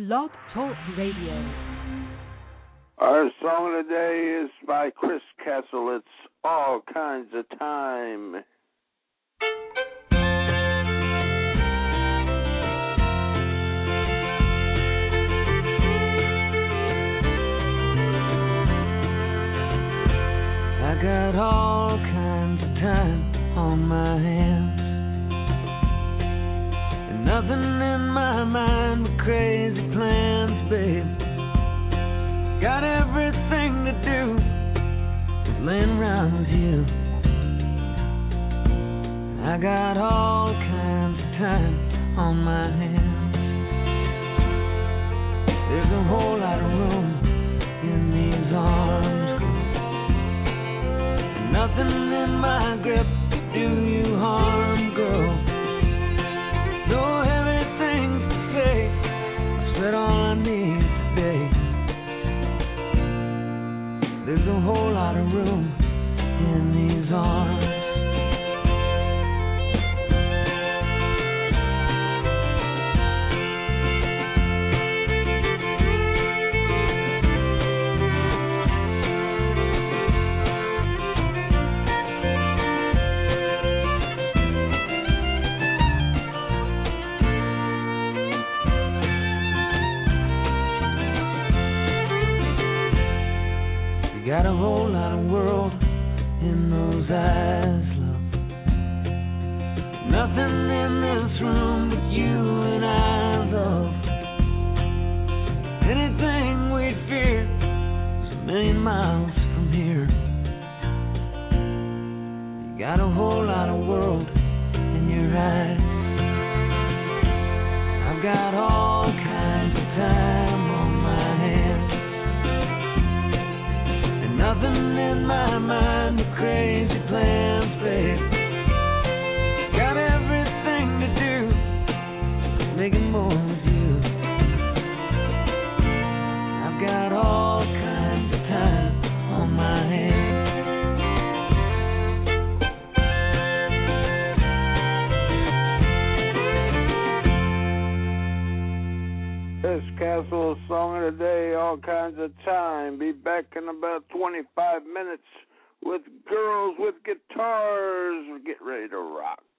Blog Talk Radio. Our song of the day is by Chris Castle. It's All Kinds of Time. I got all kinds of time on my hands, and nothing in my mind but crazy plans, babe. Got everything to do but laying around with you. I got all kinds of time on my hands. There's a whole lot of room in these arms, girl. Nothing in my grip to do you harm, girl. No heavy things to say, I've said all I need today. There's a whole lot of room in these arms. Got a whole lot of world in those eyes, love. Nothing in this room but you and I, love. Anything we'd fear is a million miles from here. You got a whole lot of world in your eyes. I've got all kinds of time on my hands. Nothing in my mind but crazy plans, babe. Got everything to do, making more with you. I've got all kinds of time on my hands. Chris Castle, song of the day, All Kinds of Time. Be back in about 25 minutes with Girls with Guitars. Get ready to rock.